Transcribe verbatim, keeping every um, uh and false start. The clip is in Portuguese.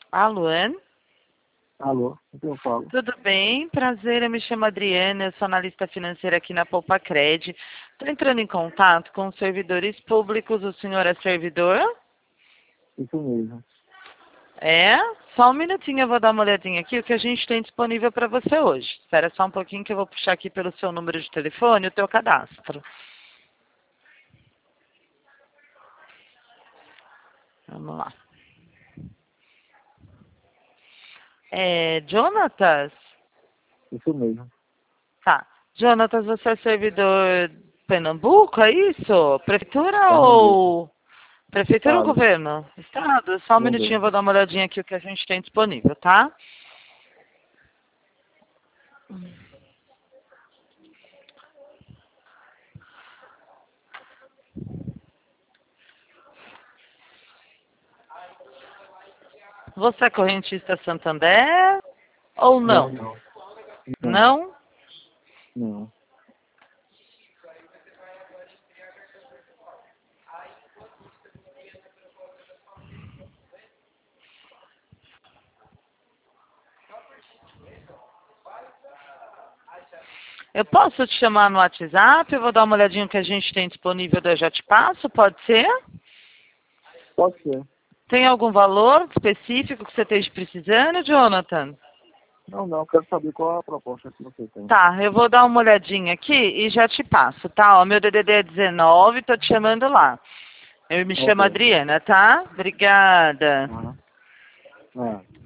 Alô? Alô, o que eu falo? Tudo bem? Prazer, eu me chamo Adriana, eu sou analista financeira aqui na Poupa Cred. Estou entrando em contato com os servidores públicos, o senhor é servidor? Isso mesmo. É? Só um minutinho, eu vou dar uma olhadinha aqui, o que a gente tem disponível para você hoje. Espera só um pouquinho que eu vou puxar aqui pelo seu número de telefone o teu cadastro. Vamos lá. É, Jonatas? Isso mesmo. Tá. Jonatas, você é servidor Pernambuco, é isso? Prefeitura Pernambuco. ou... Prefeitura ou Estado. governo? Estado. Só um minutinho, eu Governo. vou dar uma olhadinha aqui o que a gente tem disponível, tá? Você é correntista Santander ou Não, não? não. Não, Não? não. Eu posso te chamar no WhatsApp? Eu vou dar uma olhadinha no que a gente tem disponível, daí eu já te passo, pode ser? Pode ser. Tem algum valor específico que você esteja precisando, Jonathan? Não, não. Quero saber qual a proposta que você tem. Tá, eu vou dar uma olhadinha aqui e já te passo, tá? O meu D D D é dezenove, tô te chamando lá. Eu me chamo Ok. Adriana, tá? Obrigada. Aham. Ah.